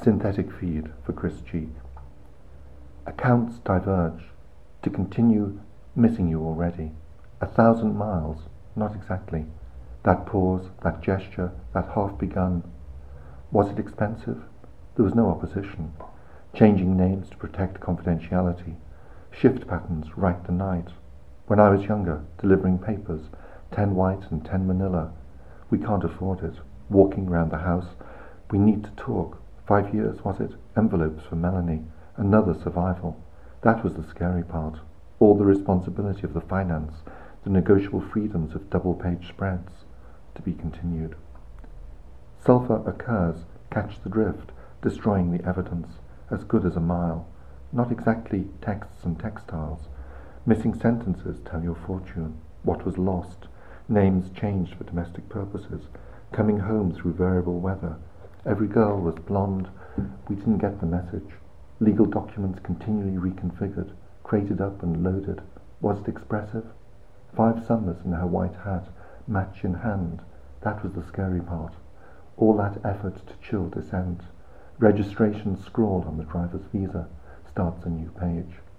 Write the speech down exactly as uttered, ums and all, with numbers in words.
Synthetic feed for Chris Cheek. Accounts diverge. To continue, missing you already. A thousand miles, not exactly. That pause, that gesture, that half begun. Was it expensive? There was no opposition. Changing names to protect confidentiality. Shift patterns right the night. When I was younger, delivering papers, ten white and ten manila. We can't afford it. Walking round the house. We need to talk. Five years, was it? Envelopes for Melanie. Another survival. That was the scary part. All the responsibility of the finance, the negotiable freedoms of double-page spreads. To be continued. Sulphur occurs, catch the drift, destroying the evidence, as good as a mile. Not exactly texts and textiles. Missing sentences tell your fortune. What was lost? Names changed for domestic purposes. Coming home through variable weather. Every girl was blonde. We didn't get the message. Legal documents continually reconfigured, crated up and loaded. Was it expressive? Five summers in her white hat, match in hand. That was the scary part. All that effort to chill dissent. Registration scrawled on the driver's visa starts a new page.